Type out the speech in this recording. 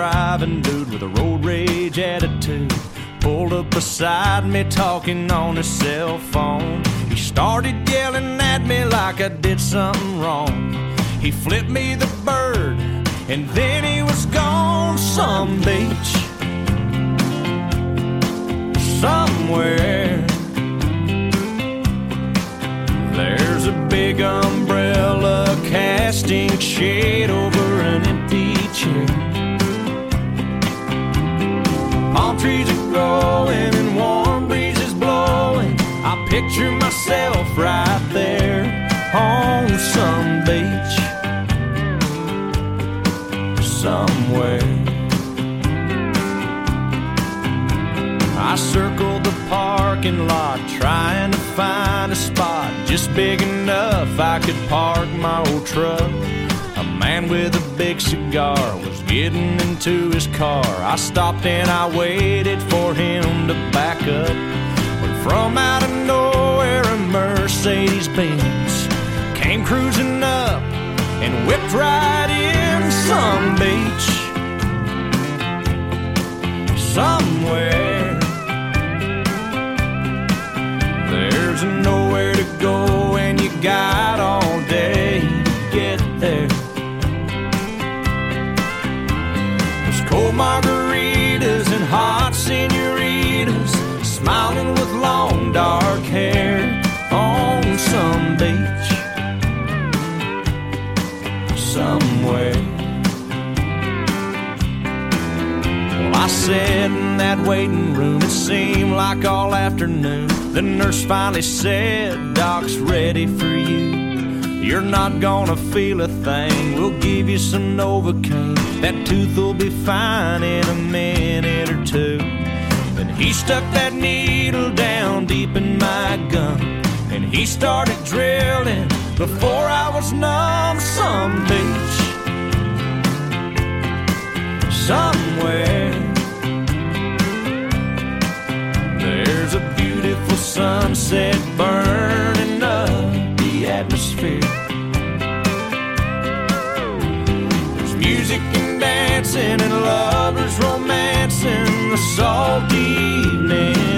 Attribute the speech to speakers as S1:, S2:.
S1: driving dude with a road rage attitude pulled up beside me talking on his cell phone. He started yelling at me like I did something wrong. He flipped me the bird and then he was gone. Some beach somewhere, there's a big umbrella casting shade over an empty chair. Palm trees are growing and warm breezes blowing. I picture myself right there on some beach somewhere. I circled the parking lot trying to find a spot just big enough I could park my old truck. A man with a big cigar was getting into his car. I stopped and I waited for him to back up. When from out of nowhere a Mercedes-Benz came cruising up and whipped right in. Some beach somewhere, there's nowhere to go and you got all day to get there. There's cold margaritas and hot senoritas smiling with long dark hair on some beach somewhere. Well, I sat in that waiting room, it seemed like all afternoon. The nurse finally said, "Doc's ready for you. You're not gonna feel a thing. We'll give you some Novocaine. That tooth will be fine in a minute or two." Then he stuck that needle down deep in my gum and he started drilling before I was numb. Some beach somewhere, there's a beautiful sunset burning up the atmosphere. There's music and dancing and lovers romancing the salty evening